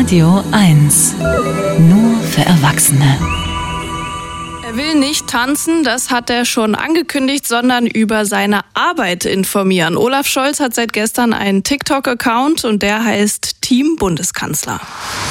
Radio 1. Nur für Erwachsene. Er will nicht tanzen, das hat er schon angekündigt, sondern über seine Arbeit informieren. Olaf Scholz hat seit gestern einen TikTok-Account und der heißt Team Bundeskanzler.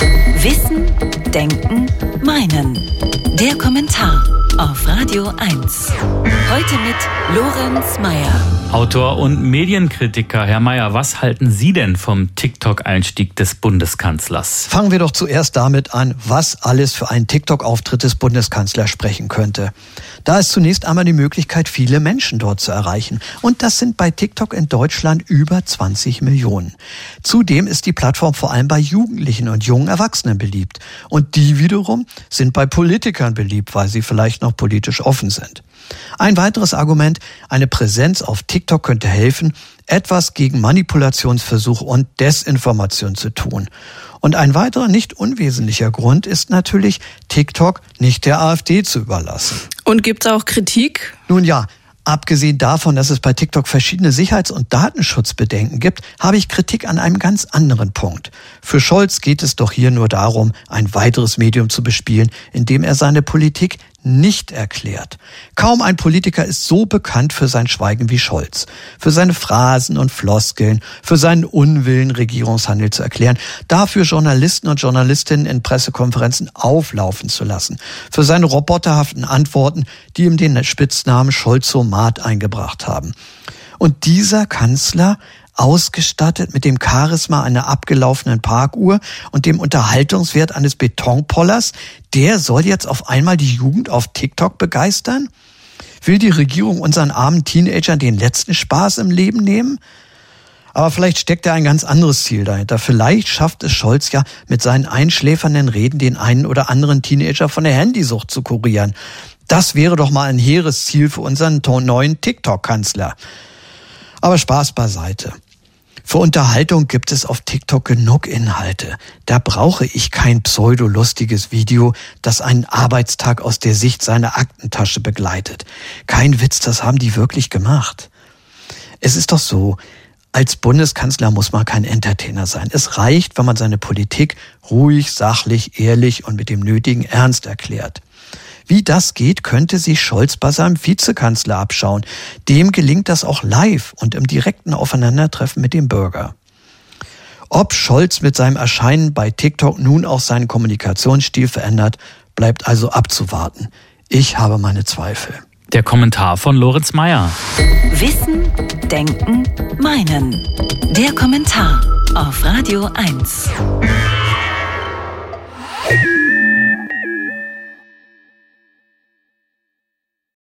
Wissen, Denken, Meinen. Der Kommentar auf Radio 1. Heute mit Lorenz Meyer. Autor und Medienkritiker. Herr Meyer, was halten Sie denn vom TikTok-Einstieg des Bundeskanzlers? Fangen wir doch zuerst damit an, was alles für einen TikTok-Auftritt des Bundeskanzlers sprechen könnte. Da ist zunächst einmal die Möglichkeit, viele Menschen dort zu erreichen. Und das sind bei TikTok in Deutschland über 20 Millionen. Zudem ist die Plattform vor allem bei Jugendlichen und jungen Erwachsenen beliebt. Und die wiederum sind bei Politikern beliebt, weil sie vielleicht noch politisch offen sind. Ein weiteres Argument, eine Präsenz auf TikTok könnte helfen, etwas gegen Manipulationsversuche und Desinformation zu tun. Und ein weiterer nicht unwesentlicher Grund ist natürlich, TikTok nicht der AfD zu überlassen. Und gibt's auch Kritik? Nun ja, abgesehen davon, dass es bei TikTok verschiedene Sicherheits- und Datenschutzbedenken gibt, habe ich Kritik an einem ganz anderen Punkt. Für Scholz geht es doch hier nur darum, ein weiteres Medium zu bespielen, in dem er seine Politik nicht erklärt. Kaum ein Politiker ist so bekannt für sein Schweigen wie Scholz. Für seine Phrasen und Floskeln, für seinen Unwillen, Regierungshandel zu erklären, dafür Journalisten und Journalistinnen in Pressekonferenzen auflaufen zu lassen, für seine roboterhaften Antworten, die ihm den Spitznamen Scholzomat eingebracht haben. Und dieser Kanzler, ausgestattet mit dem Charisma einer abgelaufenen Parkuhr und dem Unterhaltungswert eines Betonpollers, der soll jetzt auf einmal die Jugend auf TikTok begeistern? Will die Regierung unseren armen Teenagern den letzten Spaß im Leben nehmen? Aber vielleicht steckt da ein ganz anderes Ziel dahinter. Vielleicht schafft es Scholz ja mit seinen einschläfernden Reden, den einen oder anderen Teenager von der Handysucht zu kurieren. Das wäre doch mal ein hehres Ziel für unseren neuen TikTok-Kanzler. Aber Spaß beiseite. Für Unterhaltung gibt es auf TikTok genug Inhalte. Da brauche ich kein pseudolustiges Video, das einen Arbeitstag aus der Sicht seiner Aktentasche begleitet. Kein Witz, das haben die wirklich gemacht. Es ist doch so, als Bundeskanzler muss man kein Entertainer sein. Es reicht, wenn man seine Politik ruhig, sachlich, ehrlich und mit dem nötigen Ernst erklärt. Wie das geht, könnte sich Scholz bei seinem Vizekanzler abschauen. Dem gelingt das auch live und im direkten Aufeinandertreffen mit dem Bürger. Ob Scholz mit seinem Erscheinen bei TikTok nun auch seinen Kommunikationsstil verändert, bleibt also abzuwarten. Ich habe meine Zweifel. Der Kommentar von Lorenz Meyer. Wissen, Denken, Meinen. Der Kommentar auf Radio 1.